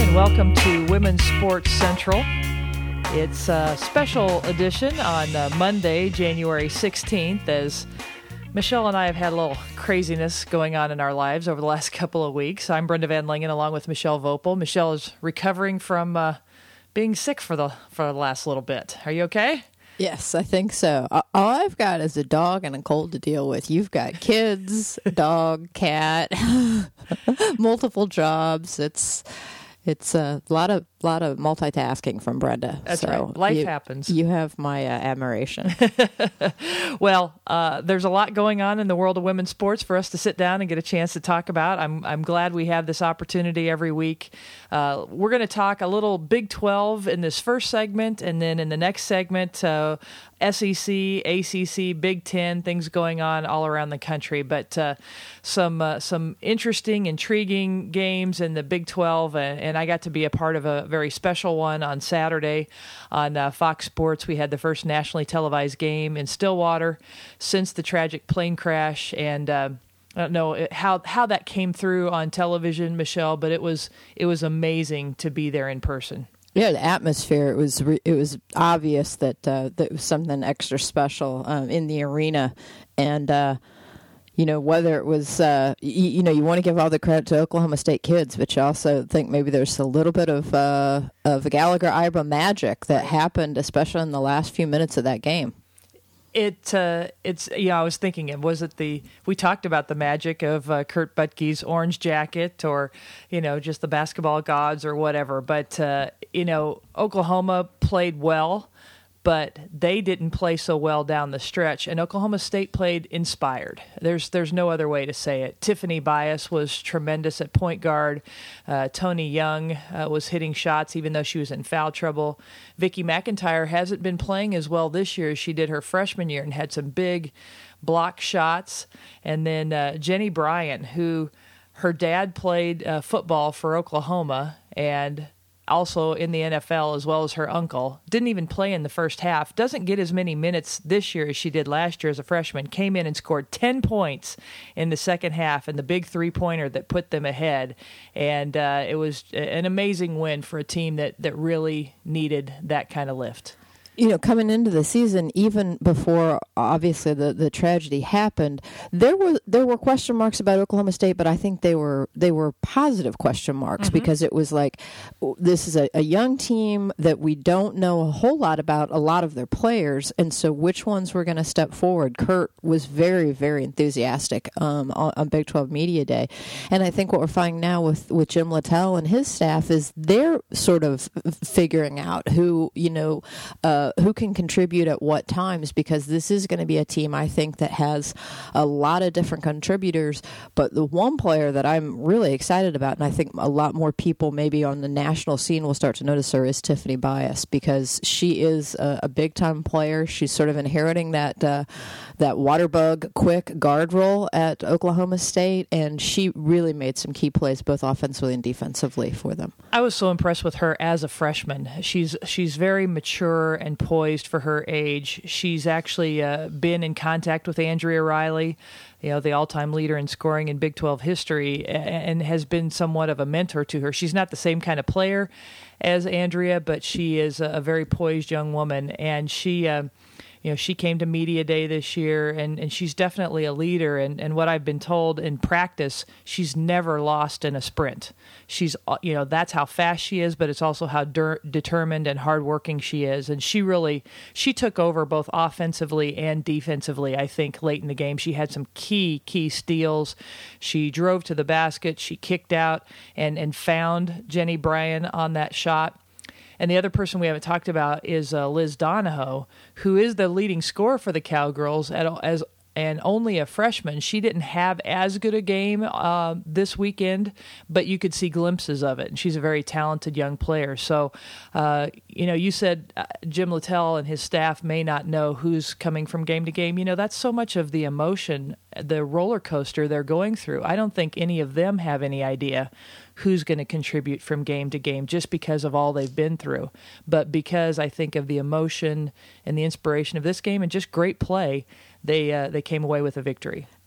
and welcome to Women's Sports Central. It's a special edition on Monday, January 16th, as Michelle and I have had a little craziness going on in our lives over the last couple of weeks. I'm Brenda Van Lingen along with Michelle Vopel. Michelle is recovering from being sick for the last little bit. Are you okay? Yes, I think so. All I've got is a dog and a cold to deal with. You've got kids, dog, cat, multiple jobs. It's a lot of multitasking from Brenda. That's so right. Life happens. You have my admiration. Well, there's a lot going on in the world of women's sports for us to sit down and get a chance to talk about. I'm glad we have this opportunity every week. We're going to talk a little Big 12 in this first segment, and then in the next segment, SEC, ACC, Big 10, things going on all around the country. But some interesting, intriguing games in the Big 12, and I got to be a part of a very special one on Saturday on Fox Sports. We had the first nationally televised game in Stillwater since the tragic plane crash, and I don't know how that came through on television, Michelle, but it was amazing to be there in person. Yeah, the atmosphere, it was obvious that that was something extra special in the arena. And, whether it was, you want to give all the credit to Oklahoma State kids, but you also think maybe there's a little bit of Gallagher-Ibra magic that happened, especially in the last few minutes of that game. I was thinking, we talked about the magic of Kurt Butke's orange jacket, or, just the basketball gods or whatever. But, Oklahoma played well, but they didn't play so well down the stretch. And Oklahoma State played inspired. There's no other way to say it. Tiffany Bias was tremendous at point guard. Tony Young was hitting shots even though she was in foul trouble. Vicky McIntyre hasn't been playing as well this year as she did her freshman year and had some big block shots. And then Jenny Bryan, who her dad played football for Oklahoma and also in the NFL, as well as her uncle, didn't even play in the first half, doesn't get as many minutes this year as she did last year as a freshman, came in and scored 10 points in the second half and the big three-pointer that put them ahead. And it was an amazing win for a team that really needed that kind of lift. Coming into the season, even before obviously the tragedy happened, there were question marks about Oklahoma State, but I think they were positive question marks because it was like, this is a young team that we don't know a whole lot about, a lot of their players, and so which ones were going to step forward? Kurt was very, very enthusiastic on Big 12 Media Day, and I think what we're finding now with Jim Littell and his staff is they're sort of figuring out who can contribute at what times, because this is going to be a team, I think, that has a lot of different contributors. But the one player that I'm really excited about, and I think a lot more people maybe on the national scene will start to notice her, is Tiffany Bias, because she is a big-time player. She's sort of inheriting that water bug quick guard role at Oklahoma State, and she really made some key plays both offensively and defensively for them. I was so impressed with her as a freshman. She's very mature and poised for her age. She's actually been in contact with Andrea Riley, the all-time leader in scoring in Big 12 history, and has been somewhat of a mentor to her. She's not the same kind of player as Andrea, but she is a very poised young woman, and she came to Media Day this year, and she's definitely a leader. And what I've been told in practice, she's never lost in a sprint. She's, that's how fast she is, but it's also how determined and hardworking she is. And she took over both offensively and defensively, I think, late in the game. She had some key steals. She drove to the basket. She kicked out and found Jenny Bryan on that shot. And the other person we haven't talked about is Liz Donahoe, who is the leading scorer for the Cowgirls and only a freshman. She didn't have as good a game this weekend, but you could see glimpses of it. And she's a very talented young player. So, you said Jim Littell and his staff may not know who's coming from game to game. That's so much of the emotion, the roller coaster they're going through. I don't think any of them have any idea who's going to contribute from game to game just because of all they've been through. But because I think of the emotion and the inspiration of this game and just great play, they came away with a victory.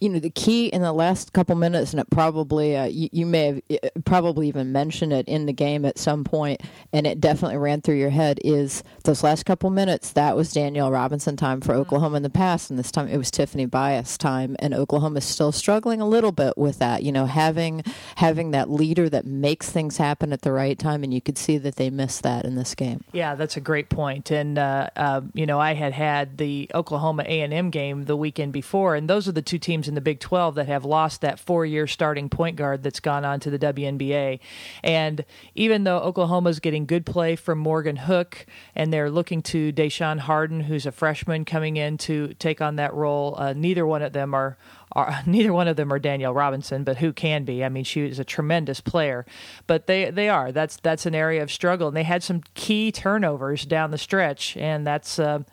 the key in the last couple minutes, and it probably you may have probably even mentioned it in the game at some point, and it definitely ran through your head, is those last couple minutes, that was Danielle Robinson time for Oklahoma in the past, and this time it was Tiffany Bias time, and Oklahoma's still struggling a little bit with that, having that leader that makes things happen at the right time, and you could see that they missed that in this game. Yeah, that's a great point. And, I had the Oklahoma A&M game the weekend before, and those are the two teams in the Big 12 that have lost that 4-year starting point guard that's gone on to the WNBA. And even though Oklahoma's getting good play from Morgan Hook, and they're looking to Deshaun Harden, who's a freshman coming in to take on that role, neither one of them are Danielle Robinson, but who can be? I mean, she is a tremendous player, but they are. That's an area of struggle, and they had some key turnovers down the stretch, and that's a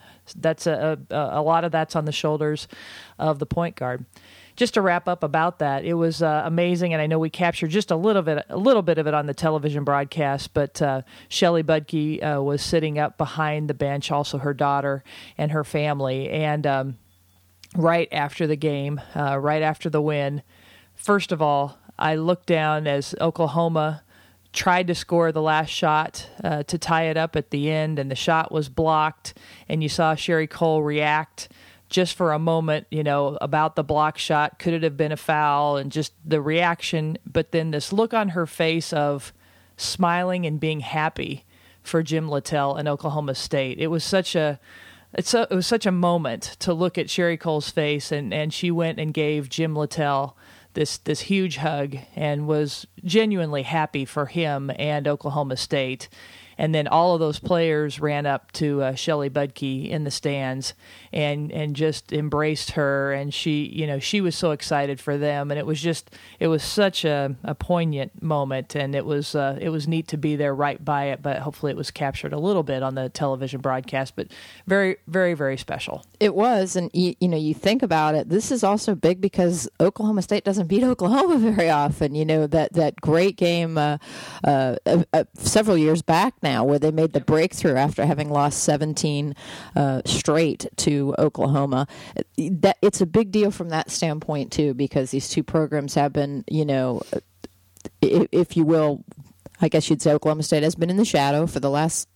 lot of that's on the shoulders of the point guard. Just to wrap up about that, it was amazing, and I know we captured just a little bit of it on the television broadcast. But Shelly Budke was sitting up behind the bench, also her daughter and her family, and right after the game, right after the win, first of all, I looked down as Oklahoma tried to score the last shot to tie it up at the end, and the shot was blocked, and you saw Sherry Cole react just for a moment, about the block shot. Could it have been a foul? And just the reaction, but then this look on her face of smiling and being happy for Jim Littell and Oklahoma State. It was such a moment to look at Sherry Cole's face, and she went and gave Jim Littell this huge hug and was genuinely happy for him and Oklahoma State. And then all of those players ran up to Shelly Budke in the stands and just embraced her. And she was so excited for them. And it was such a poignant moment. And it was neat to be there right by it. But hopefully it was captured a little bit on the television broadcast. But very, very, very special. It was. And, you think about it, this is also big because Oklahoma State doesn't beat Oklahoma very often. That great game several years back now, where they made the breakthrough after having lost 17 straight to Oklahoma. That it's a big deal from that standpoint too, because these two programs have been, if you will, I guess you'd say Oklahoma State has been in the shadow for the last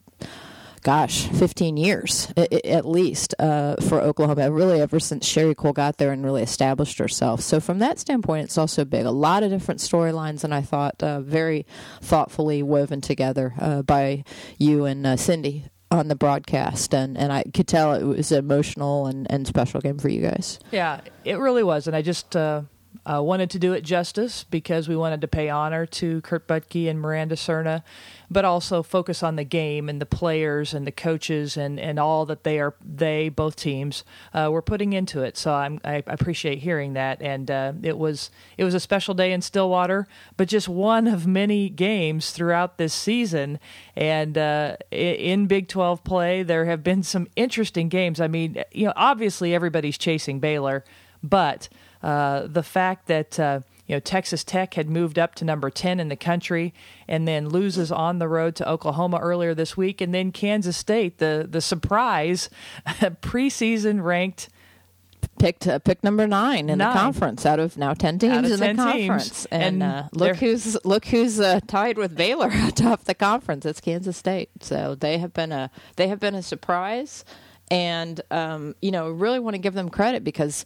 15 years at least for Oklahoma, really ever since Sherry Cole got there and really established herself. So from that standpoint, it's also big. A lot of different storylines, and I thought very thoughtfully woven together by you and Cindy on the broadcast, and I could tell it was an emotional and special game for you guys. Yeah, it really was, and I just wanted to do it justice because we wanted to pay honor to Kurt Budke and Miranda Serna, but also focus on the game and the players and the coaches and all that both teams were putting into it. So I appreciate hearing that. And it was a special day in Stillwater, but just one of many games throughout this season. And in Big 12 play, there have been some interesting games. I mean, obviously everybody's chasing Baylor, but the fact that Texas Tech had moved up to number 10 in the country and then loses on the road to Oklahoma earlier this week, and then Kansas State, the surprise preseason ranked picked number 9 in the conference out of now 10 teams in the conference. And look who's tied with Baylor atop the conference. It's Kansas State. So they have been a surprise, and really want to give them credit because.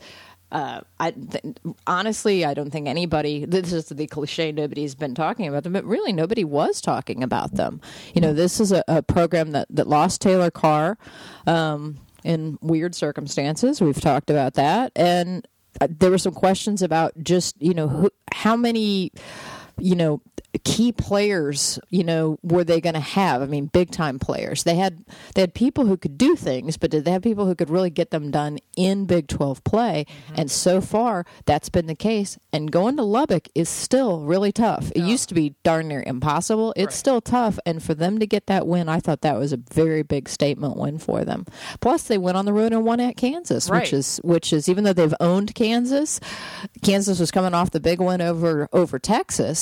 Honestly, I don't think anybody, this is the cliche, nobody's been talking about them, but really nobody was talking about them. This is a program that lost Taylor Carr in weird circumstances. We've talked about that. And there were some questions about just, how many, key players, were they going to have? I mean, big time players. They had people who could do things, but did they have people who could really get them done in Big 12 play? Mm-hmm. And so far, that's been the case. And going to Lubbock is still really tough. Yeah. It used to be darn near impossible. It's still tough. And for them to get that win, I thought that was a very big statement win for them. Plus, they went on the road and won at Kansas, which is even though they've owned Kansas was coming off the big win over Texas.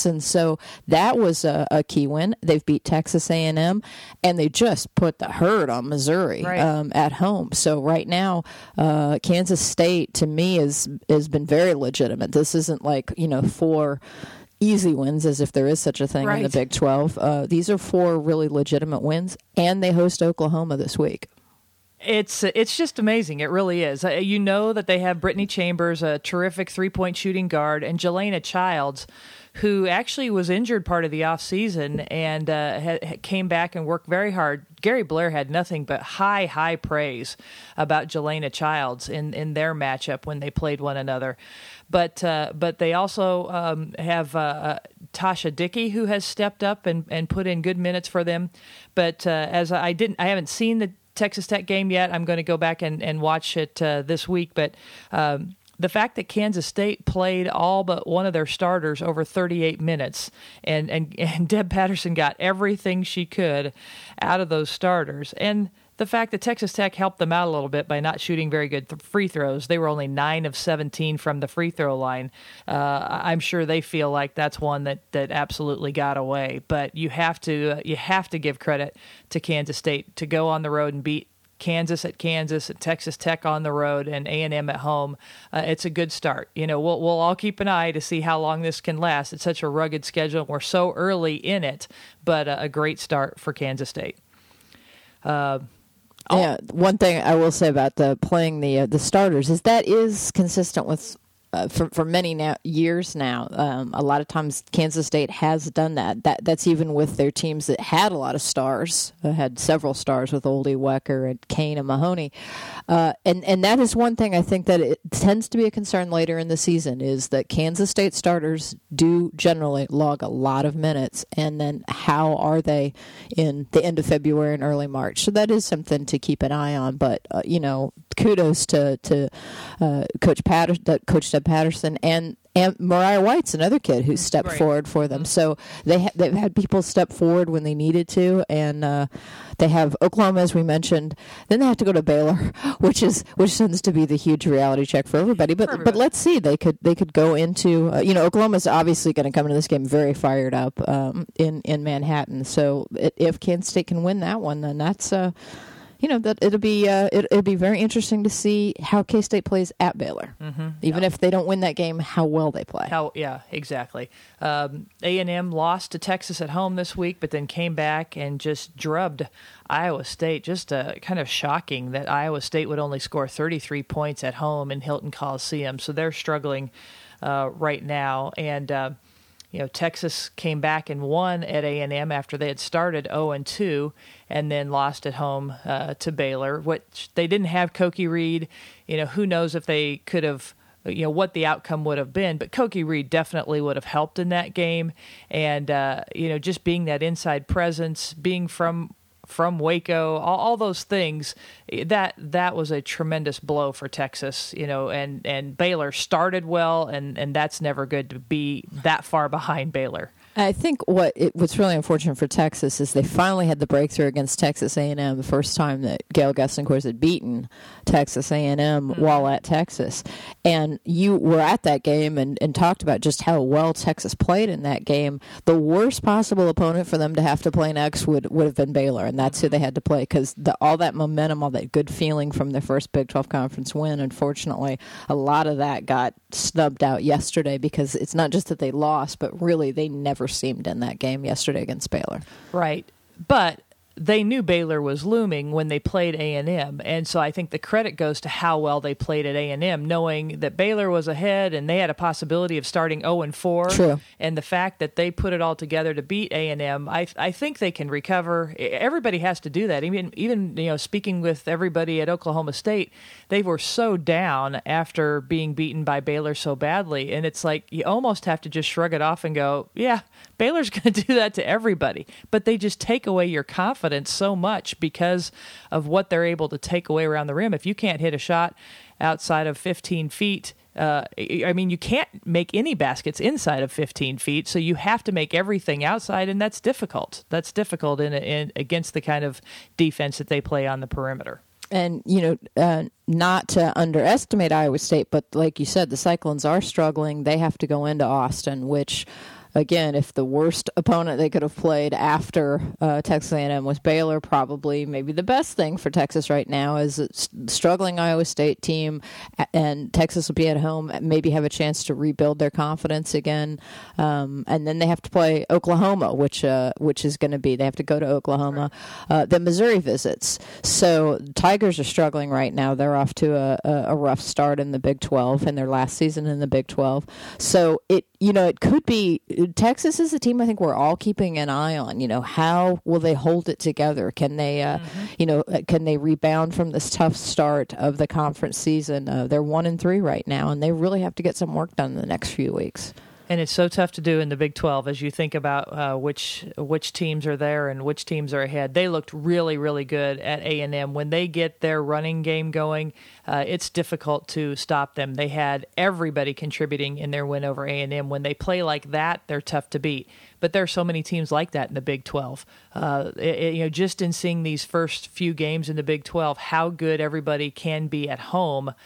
and so that was a key win. They've beat Texas A&M, and they just put the hurt on Missouri at home. So right now, Kansas State to me has been very legitimate. This isn't like 4 easy wins, as if there is such a thing in the Big 12. These are 4 really legitimate wins, and they host Oklahoma this week. It's just amazing. It really is. You know that they have Brittany Chambers, a terrific three-point shooting guard, and Jelena Childs, who actually was injured part of the offseason and came back and worked very hard. Gary Blair had nothing but high praise about Jelena Childs in their matchup when they played one another. But they also have Tasha Dickey, who has stepped up and put in good minutes for them. But I haven't seen the Texas Tech game yet. I'm going to go back and watch it this week. But the fact that Kansas State played all but one of their starters over 38 minutes, and Deb Patterson got everything she could out of those starters, and the fact that Texas Tech helped them out a little bit by not shooting very good free throws. They were only 9 of 17 from the free throw line. I'm sure they feel like that's one that absolutely got away. But you have to give credit to Kansas State to go on the road and beat Kansas at Kansas and Texas Tech on the road and A&M at home. It's a good start. We'll all keep an eye to see how long this can last. It's such a rugged schedule. We're so early in it, but a great start for Kansas State. Yeah, one thing I will say about playing the starters is that is consistent with for many years now. A lot of times Kansas State has done that. That's even with their teams that had a lot of stars, had several stars with Oldie, Wecker, and Kane and Mahoney. And that is one thing I think that it tends to be a concern later in the season is that Kansas State starters do generally log a lot of minutes, and then how are they in the end of February and early March? So that is something to keep an eye on. But kudos to Coach Deb Patterson and Mariah White's another kid who stepped forward for them. So they've had people step forward when they needed to, and they have Oklahoma, as we mentioned. Then they have to go to Baylor, which tends to be the huge reality check for everybody. But let's see, they could go into Oklahoma's obviously going to come into this game very fired up in Manhattan. So if Kansas State can win that one, then that's that it'll be very interesting to see how K-State plays at Baylor. Mm-hmm. Even if they don't win that game, how well they play. Exactly. A&M lost to Texas at home this week, but then came back and just drubbed Iowa State. Just kind of shocking that Iowa State would only score 33 points at home in Hilton Coliseum. So they're struggling right now. And Texas came back and won at A&M after they had started 0-2 and then lost at home to Baylor, which they didn't have Cokie Reed. Who knows if they could have, what the outcome would have been. But Cokie Reed definitely would have helped in that game. And, just being that inside presence, being from Waco, all those things, that was a tremendous blow for Texas, and Baylor started well, and that's never good to be that far behind Baylor. I think what's really unfortunate for Texas is they finally had the breakthrough against Texas A&M the first time that Gail Gessenkors had beaten Texas A&M while at Texas. And you were at that game and talked about just how well Texas played in that game. The worst possible opponent for them to have to play next would have been Baylor, and that's who they had to play because all that momentum, all that good feeling from their first Big 12 Conference win, unfortunately, a lot of that got snubbed out yesterday because it's not just that they lost, but really they never seemed in that game yesterday against Baylor. Right. But they knew Baylor was looming when they played A&M, and so I think the credit goes to how well they played at A&M, knowing that Baylor was ahead and they had a possibility of starting 0-4. True. And the fact that they put it all together to beat A&M, I think they can recover. Everybody has to do that. Even speaking with everybody at Oklahoma State, they were so down after being beaten by Baylor so badly, and it's like you almost have to just shrug it off and go, yeah, Baylor's going to do that to everybody. But they just take away your confidence so much because of what they're able to take away around the rim. If you can't hit a shot outside of 15 feet, you can't make any baskets inside of 15 feet, so you have to make everything outside, and that's difficult. That's difficult in against the kind of defense that they play on the perimeter. And, not to underestimate Iowa State, but like you said, the Cyclones are struggling. They have to go into Austin, which again, if the worst opponent they could have played after Texas A&M was Baylor, probably maybe the best thing for Texas right now is a struggling Iowa State team, and Texas will be at home, maybe have a chance to rebuild their confidence again. And then they have to play Oklahoma, which is going to be, they have to go to Oklahoma. Then Missouri visits. So Tigers are struggling right now. They're off to a rough start in the Big 12 in their last season in the Big 12. So it could be, Texas is a team I think we're all keeping an eye on. How will they hold it together? Can they, can they rebound from this tough start of the conference season? They're 1-3 right now, and they really have to get some work done in the next few weeks. And it's so tough to do in the Big 12 as you think about which teams are there and which teams are ahead. They looked really, really good at A&M. When they get their running game going, it's difficult to stop them. They had everybody contributing in their win over A&M. When they play like that, they're tough to beat. But there are so many teams like that in the Big 12. Just in seeing these first few games in the Big 12, how good everybody can be at home.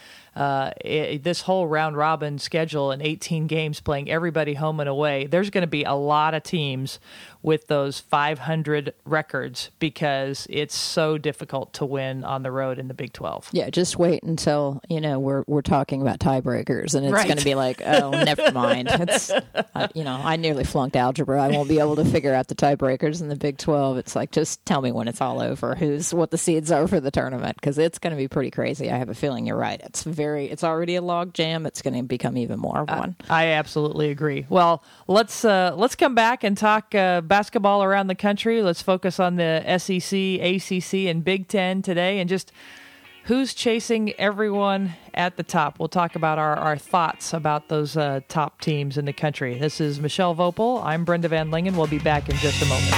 This whole round-robin schedule and 18 games playing everybody home and away, there's going to be a lot of teams with those 500 records because it's so difficult to win on the road in the Big 12. Yeah, just wait until, we're talking about tiebreakers, and it's right. going to be like, oh, never mind. It's, I nearly flunked algebra. I won't be able to figure out the tiebreakers in the Big 12. It's like, just tell me when it's all over, what the seeds are for the tournament, because it's going to be pretty crazy. I have a feeling you're right. It's already a log jam. It's going to become even more of one. I absolutely agree. Well, let's come back and talk basketball around the country. Let's focus on the SEC, ACC, and Big Ten today, and just who's chasing everyone at the top. We'll talk about our thoughts about those top teams in the country. This is Michelle Vopel. I'm Brenda Van Lingen. We'll be back in just a moment.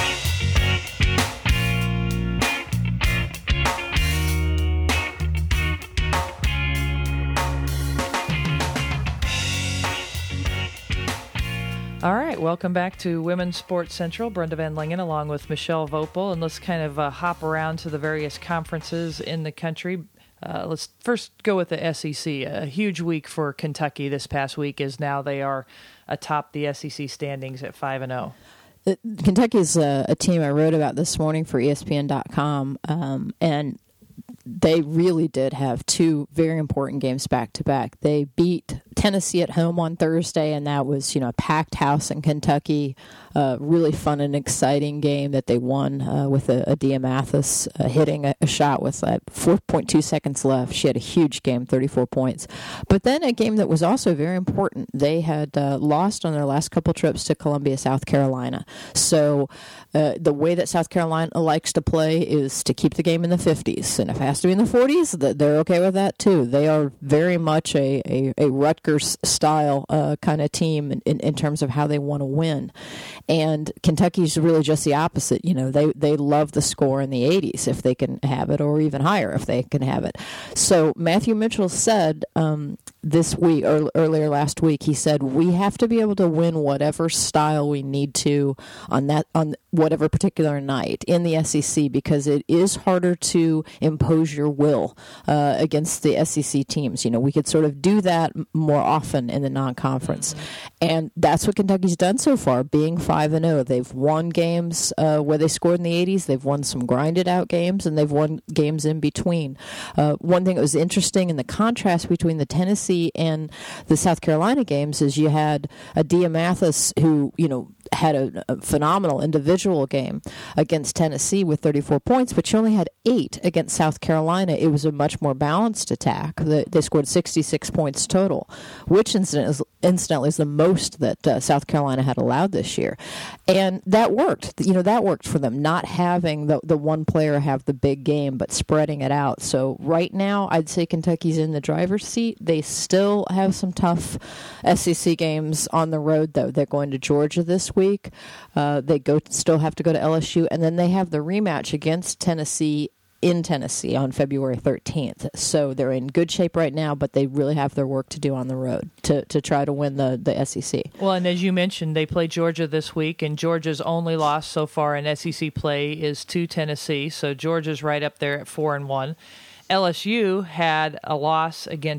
All right, welcome back to Women's Sports Central. Brenda Van Lingen along with Michelle Vopel, and let's kind of hop around to the various conferences in the country. Let's first go with the SEC. A huge week for Kentucky this past week as now they are atop the SEC standings at 5-0. Kentucky is a team I wrote about this morning for ESPN.com, and they really did have two very important games back-to-back. They beat Tennessee at home on Thursday, and that was, a packed house in Kentucky. Really fun and exciting game that they won with a Dia Mathis hitting a shot with 4.2 seconds left. She had a huge game, 34 points. But then a game that was also very important. They had lost on their last couple trips to Columbia, South Carolina. So the way that South Carolina likes to play is to keep the game in the 50s. And if it has to be in the 40s, they're okay with that too. They are very much a Rutgers-style kind of team in terms of how they want to win. And Kentucky's really just the opposite. They love the score in the 80s if they can have it, or even higher if they can have it. So Matthew Mitchell said this week, or earlier last week, he said, we have to be able to win whatever style we need to on whatever particular night in the SEC, because it is harder to impose your will against the SEC teams. We could sort of do that more often in the non-conference. And that's what Kentucky's done so far, being 5-0. They've won games where they scored in the 80s. They've won some grinded out games, and they've won games in between. One thing that was interesting in the contrast between the Tennessee and the South Carolina games is you had a Dia Mathis who, had a phenomenal individual game against Tennessee with 34 points, but she only had 8 against South Carolina. It was a much more balanced attack. They scored 66 points total, which incidentally is the most that South Carolina had allowed this year. And that worked. That worked for them, not having the one player have the big game, but spreading it out. So right now, I'd say Kentucky's in the driver's seat. They still have some tough SEC games on the road, though. They're going to Georgia this week. They still have to go to LSU, and then they have the rematch against Tennessee in Tennessee on February 13th. So they're in good shape right now, but they really have their work to do on the road to try to win the SEC. Well, and as you mentioned, they play Georgia this week, and Georgia's only loss so far in SEC play is to Tennessee. So Georgia's right up there at 4-1. LSU had a loss against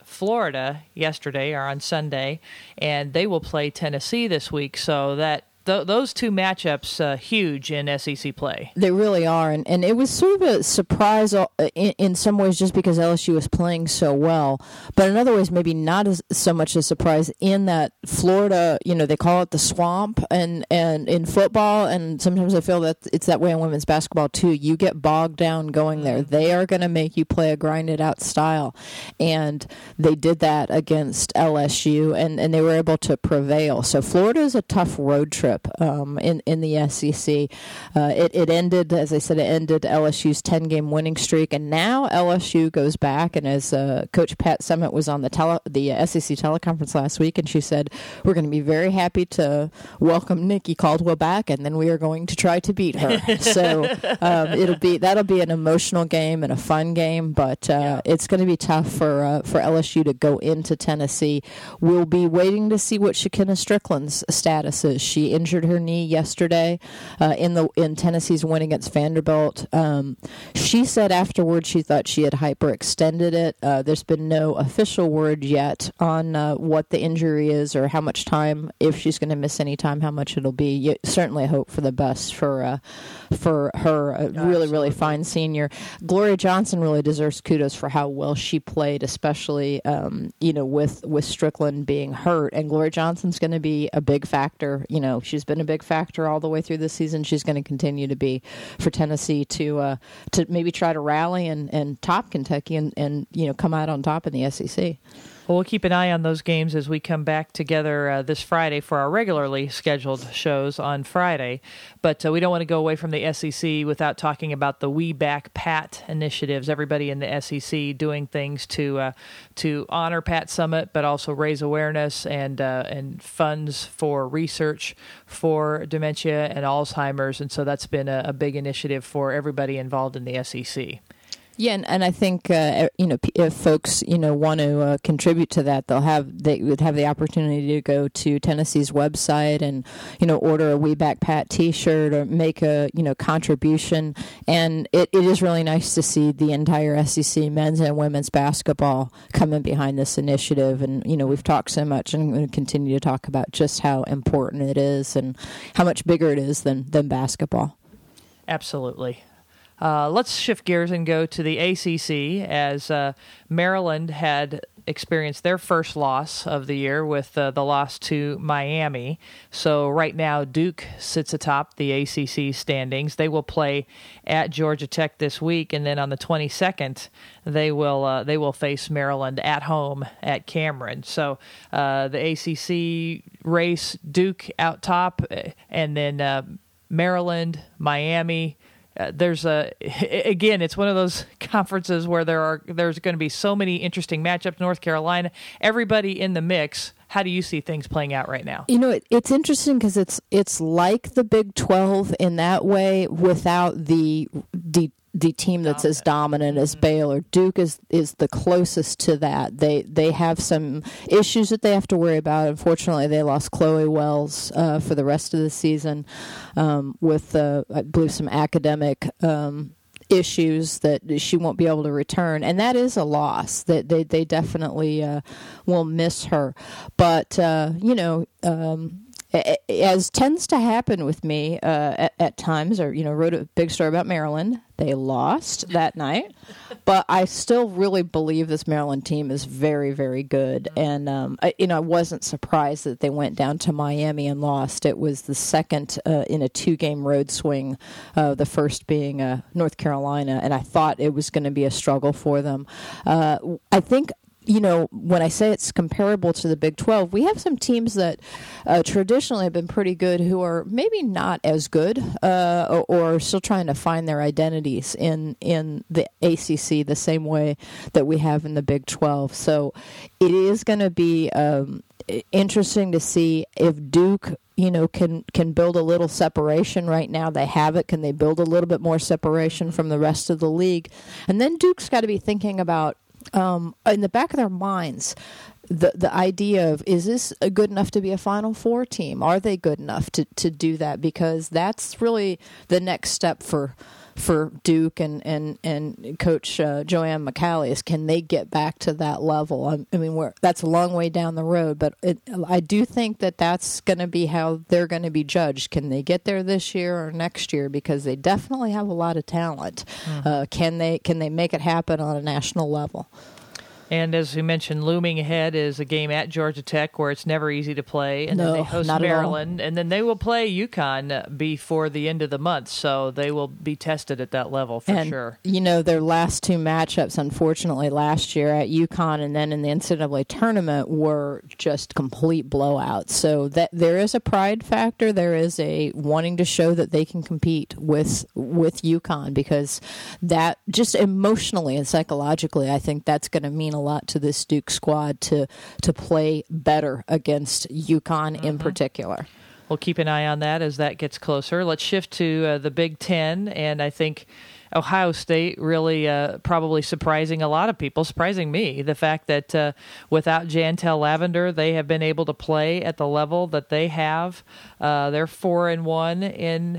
Florida yesterday or on Sunday, and they will play Tennessee this week. So that those two matchups huge in SEC play. They really are, and it was sort of a surprise in some ways just because LSU was playing so well, but in other ways maybe not so much a surprise in that Florida, they call it the swamp, and in football, and sometimes I feel that it's that way in women's basketball too. You get bogged down going there. They are going to make you play a grinded out style, and they did that against LSU, and they were able to prevail. So Florida is a tough road trip. In the SEC. It ended, as I said, it ended LSU's 10-game winning streak, and now LSU goes back, and as Coach Pat Summitt was on the SEC teleconference last week, and she said, we're going to be very happy to welcome Nikki Caldwell back, and then we are going to try to beat her. So that'll be an emotional game and a fun game, but it's going to be tough for LSU to go into Tennessee. We'll be waiting to see what Shekinna Strickland's status is. She injured her knee yesterday in Tennessee's win against Vanderbilt. She said afterwards she thought she had hyperextended it. There's been no official word yet on what the injury is or how much time, if she's going to miss any time, how much it'll be. You certainly hope for the best for her, a really fine senior. Gloria Johnson really deserves kudos for how well she played, especially with Strickland being hurt. And Gloria Johnson's going to be a big factor. She's been a big factor all the way through this season. She's going to continue to be for Tennessee to maybe try to rally and top Kentucky and come out on top in the SEC. Well, we'll keep an eye on those games as we come back together this Friday for our regularly scheduled shows on Friday. But we don't want to go away from the SEC without talking about the We Back Pat initiatives. Everybody in the SEC doing things to honor Pat Summitt, but also raise awareness and funds for research for dementia and Alzheimer's. And so that's been a big initiative for everybody involved in the SEC. Yeah, and I think if folks want to contribute to that, they would have the opportunity to go to Tennessee's website and order a We Back Pat T-shirt or make a contribution. And it is really nice to see the entire SEC men's and women's basketball coming behind this initiative. And we've talked so much, and we're going to continue to talk about just how important it is and how much bigger it is than basketball. Absolutely. Let's shift gears and go to the ACC as Maryland had experienced their first loss of the year with the loss to Miami. So right now Duke sits atop the ACC standings. They will play at Georgia Tech this week, and then on the 22nd they will face Maryland at home at Cameron. So the ACC race, Duke out top, and then Maryland, Miami. It's one of those conferences where there's going to be so many interesting matchups. North Carolina, everybody in the mix. How do you see things playing out right now? It's interesting because it's like the Big 12 in that way without the team that's as dominant as Baylor. Duke is the closest to that. They have some issues that they have to worry about. Unfortunately, they lost Chloe Wells for the rest of the season with, I believe, some academic issues that she won't be able to return, and that is a loss. That they definitely will miss her. But as tends to happen with me at times, or wrote a big story about Maryland. They lost that night, but I still really believe this Maryland team is very, very good. And I wasn't surprised that they went down to Miami and lost. It was the second in a 2-game road swing, the first being North Carolina, and I thought it was going to be a struggle for them. I think. When I say it's comparable to the Big 12, we have some teams that traditionally have been pretty good who are maybe not as good or are still trying to find their identities in the ACC the same way that we have in the Big 12. So it is going to be interesting to see if Duke can build a little separation. Right now they have it. Can they build a little bit more separation from the rest of the league? And then Duke's got to be thinking about, in the back of their minds, the idea of, is this good enough to be a Final Four team? Are they good enough to do that? Because that's really the next step for for Duke and Coach Joanne McCallie is, can they get back to that level? I mean, that's a long way down the road, but I do think that that's going to be how they're going to be judged. Can they get there this year or next year? Because they definitely have a lot of talent. Can they make it happen on a national level? And as we mentioned, looming ahead is a game at Georgia Tech where it's never easy to play. And then they host Maryland. And then they will play UConn before the end of the month. So they will be tested at that level for sure. You know, their last two matchups, unfortunately, last year at UConn and then in the NCAA tournament were just complete blowouts. So that there is a pride factor. There is a wanting to show that they can compete with UConn, because that just emotionally and psychologically, I think that's going to mean a lot to this Duke squad to play better against UConn in particular. We'll keep an eye on that as that gets closer. Let's shift to the Big Ten, and I think Ohio State really probably surprising a lot of people, surprising me, the fact that without Jantel Lavender, they have been able to play at the level that they have. They're 4-1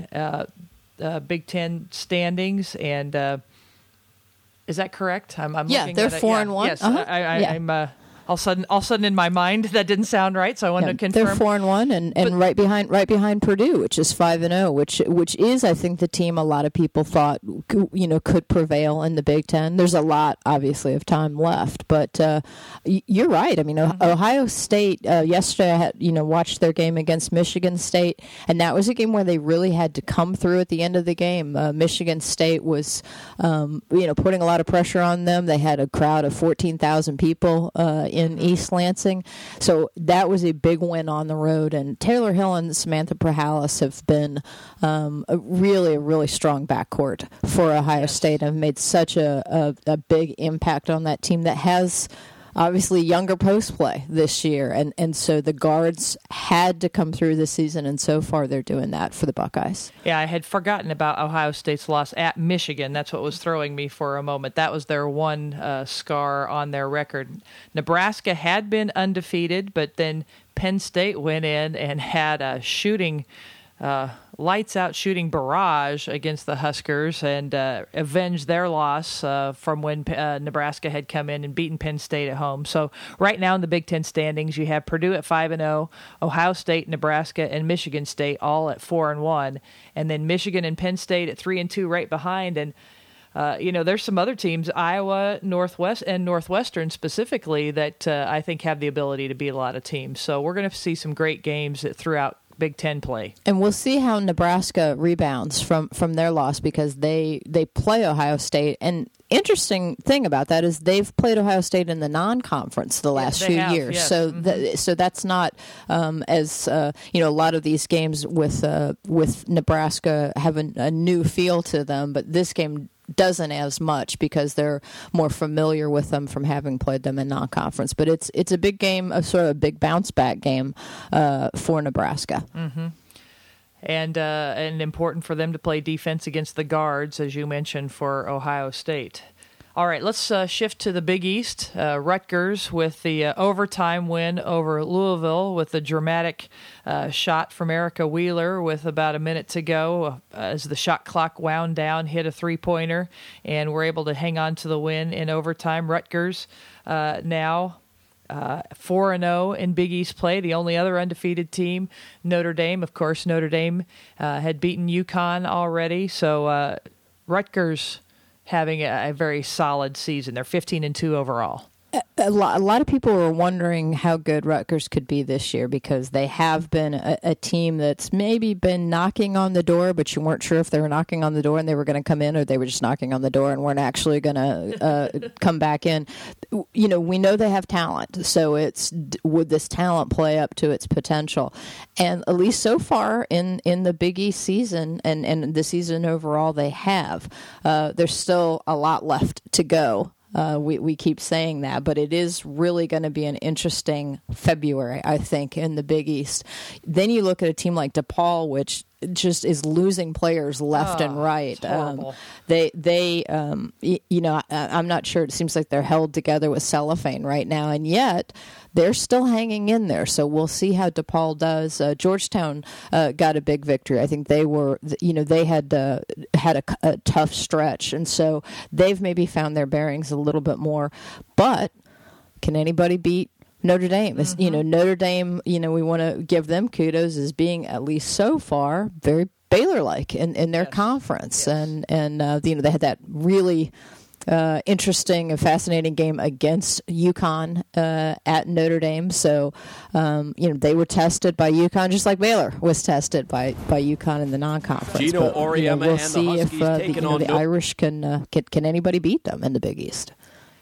in Big Ten standings, and is that correct? I'm looking they're at it. 4-1. Yes, I'm all of a sudden in my mind that didn't sound right, so I wanted to confirm. They're 4-1 and right behind Purdue, which is 5-0, which is, I think, the team a lot of people thought could prevail in the Big Ten. There's a lot, obviously, of time left, but you're right. I mean, Ohio State yesterday I had watched their game against Michigan State, and that was a game where they really had to come through at the end of the game. Michigan State was putting a lot of pressure on them. They had a crowd of 14,000 people in East Lansing. So that was a big win on the road. And Taylor Hill and Samantha Prahalis have been a really strong backcourt for Ohio State and have made such a big impact on that team that has obviously younger post play this year. And so the guards had to come through this season, and so far they're doing that for the Buckeyes. Yeah, I had forgotten about Ohio State's loss at Michigan. That's what was throwing me for a moment. That was their one scar on their record. Nebraska had been undefeated, but then Penn State went in and had a lights-out shooting barrage against the Huskers and avenged their loss from when Nebraska had come in and beaten Penn State at home. So right now in the Big Ten standings, you have Purdue at 5-0, Ohio State, Nebraska, and Michigan State all at 4-1, and then Michigan and Penn State at 3-2 right behind. And there's some other teams, Iowa, Northwestern specifically, that I think have the ability to beat a lot of teams. So we're going to see some great games throughout Big Ten play. And we'll see how Nebraska rebounds from their loss, because they play Ohio State. And interesting thing about that is they've played Ohio State in the non-conference the last few years. Yes. So so that's not as a lot of these games with Nebraska have a new feel to them, but this game doesn't as much because they're more familiar with them from having played them in non-conference. But it's a big game, a sort of a big bounce-back game for Nebraska. Mm-hmm. And important for them to play defense against the guards, as you mentioned, for Ohio State. All right, let's shift to the Big East. Rutgers with the overtime win over Louisville with the dramatic shot from Erica Wheeler with about a minute to go as the shot clock wound down, hit a three-pointer, and were able to hang on to the win in overtime. Rutgers now 4-0 in Big East play. The only other undefeated team, Notre Dame. Of course, Notre Dame had beaten UConn already, so Rutgers having a very solid season. They're 15-2 overall. A lot of people were wondering how good Rutgers could be this year, because they have been a team that's maybe been knocking on the door, but you weren't sure if they were knocking on the door and they were going to come in, or they were just knocking on the door and weren't actually going to come back in. We know they have talent, so would this talent play up to its potential? And at least so far in the Big East season and the season overall, they have. There's still a lot left to go. We keep saying that, but it is really going to be an interesting February, I think, in the Big East. Then you look at a team like DePaul, which just is losing players left and right. I'm not sure. It seems like they're held together with cellophane right now, and yet they're still hanging in there. So we'll see how DePaul does. Georgetown got a big victory. I think they were, they had a tough stretch, and so they've maybe found their bearings a little bit more. But can anybody beat Notre Dame? Notre Dame, we want to give them kudos as being, at least so far, very Baylor-like in their conference. Yes. And they had that really interesting and fascinating game against UConn at Notre Dame. So, they were tested by UConn just like Baylor was tested by UConn in the non-conference. Gino Auriemma we'll and see the if Huskies the Irish can anybody beat them in the Big East.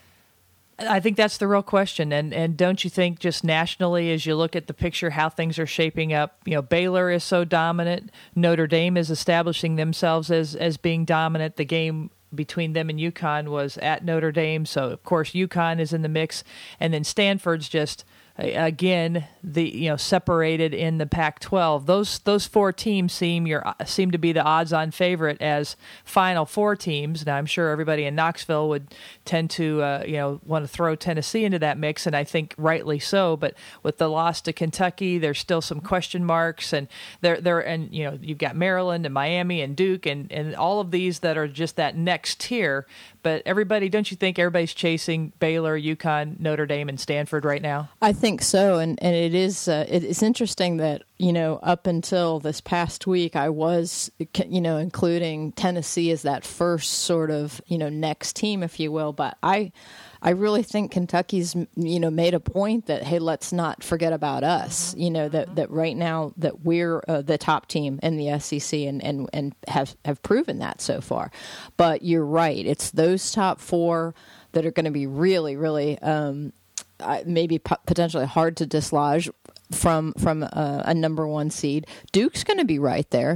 I think that's the real question. And don't you think just nationally, as you look at the picture, how things are shaping up, Baylor is so dominant. Notre Dame is establishing themselves as being dominant. The game between them and UConn was at Notre Dame. So, of course, UConn is in the mix. And then Stanford's just, again, separated in the Pac-12. Those four teams seem to be the odds-on favorite as Final Four teams. Now, I'm sure everybody in Knoxville would tend to want to throw Tennessee into that mix, and I think rightly so. But with the loss to Kentucky, there's still some question marks, and you've got Maryland and Miami and Duke and all of these that are just that next tier. But don't you think everybody's chasing Baylor, UConn, Notre Dame, and Stanford right now? I think so, and it is it's interesting that up until this past week I was including Tennessee as that first sort of next team, if you will, but I really think Kentucky's made a point that, hey, let's not forget about us. That right now that we're the top team in the SEC and have proven that so far. But you're right; it's those top four that are going to be really, really maybe potentially hard to dislodge from a number one seed. Duke's going to be right there.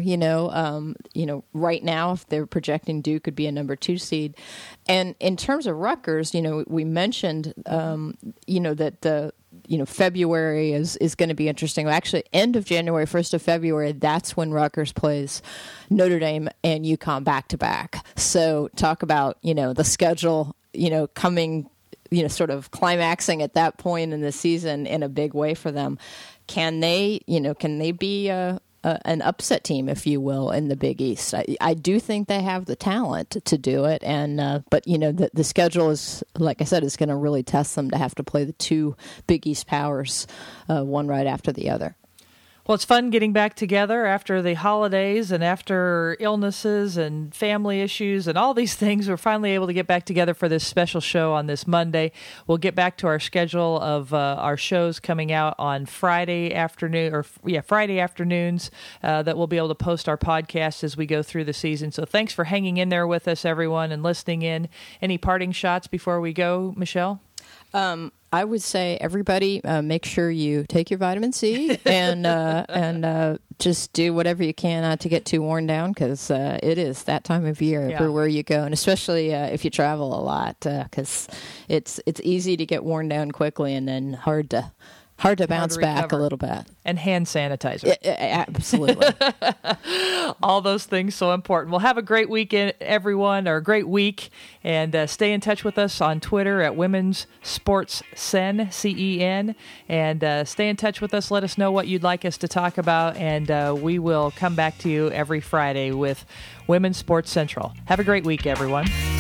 Right now, if they're projecting Duke could be a number 2 seed. And in terms of Rutgers, we mentioned, that the February is going to be interesting. Actually, end of January, 1st of February, that's when Rutgers plays Notre Dame and UConn back to back. So talk about, the schedule, coming, sort of climaxing at that point in the season in a big way for them. Can they be an upset team, if you will, in the Big East? I do think they have the talent to do it, but the schedule is, like I said, is going to really test them to have to play the two Big East powers, one right after the other. Well, it's fun getting back together after the holidays and after illnesses and family issues and all these things. We're finally able to get back together for this special show on this Monday. We'll get back to our schedule of our shows coming out on Friday afternoons that we'll be able to post our podcast as we go through the season. So thanks for hanging in there with us, everyone, and listening in. Any parting shots before we go, Michelle? I would say everybody make sure you take your vitamin C and just do whatever you can not to get too worn down, because it is that time of year everywhere you go, and especially if you travel a lot, because it's easy to get worn down quickly and then hard to bounce back a little bit. And hand sanitizer. Absolutely. All those things so important. Well, have a great weekend, everyone, or a great week. And stay in touch with us on Twitter at Women's Sports Sen, CEN. And stay in touch with us. Let us know what you'd like us to talk about. And we will come back to you every Friday with Women's Sports Central. Have a great week, everyone.